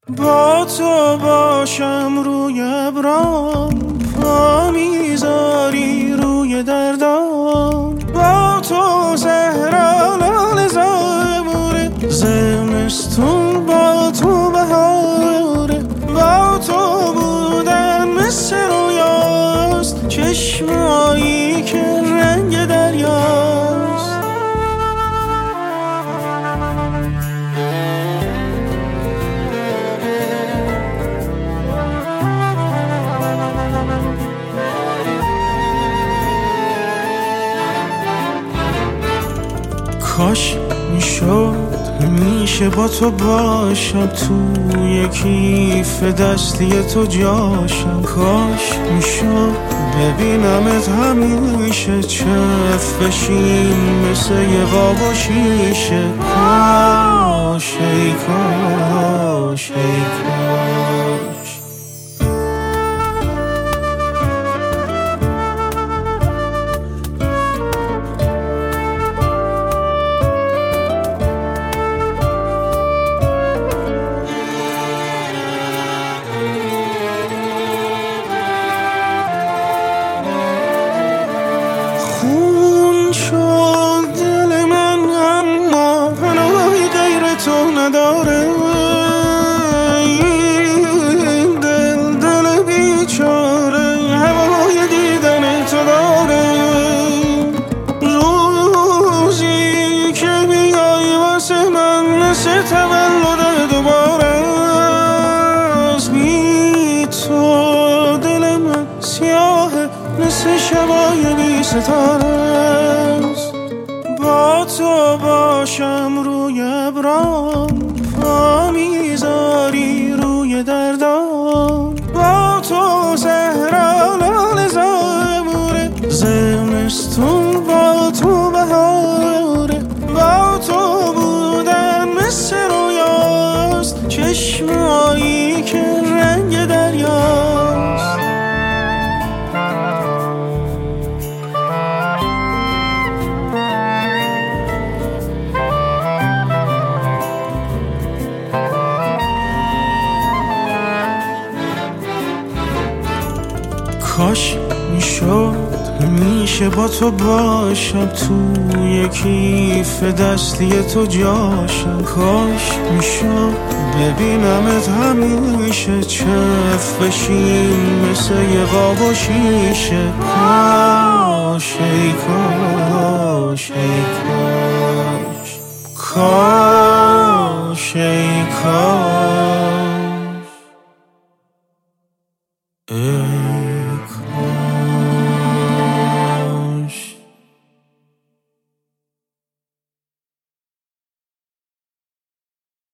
با تو باشم روی ابرام، پا میذاری روی دردام. با تو زهران زبوره، زمستون با تو بهاره. با تو بودن مثل رویاست، چشمایی که رنگ دریاست. کاش میشد همیشه با تو باشم، توی کیف دستی تو جاشم. کاش میشد ببینمت همیشه، چف بشیم مثل یه قاب و شیشه. کاش ای کاش ای کاش. خون شد دل من اما پناهی غیر تو نداره. این دل بیچاره هوای دیدن تو داره. روزی که بیای واسه من مثل تولد دوباره. از بی تو دل من سیاهه مثل شبای بی ستاره است. با تو باشم روی ابرام، پا میذاری روی دردام. با تو زهران زبوره، زمستون با تو بهاره. با تو بودن مثل رویاست، چشمایی که رنگ دریاست. کاش میشد همیشه با تو باشم، توی کیف دستی تو جاشم. کاش میشد ببینمت همیشه، چف بشیم مثل یه قاب و شیشه. کاش ای کاش ای کاش. کاش ای کاش.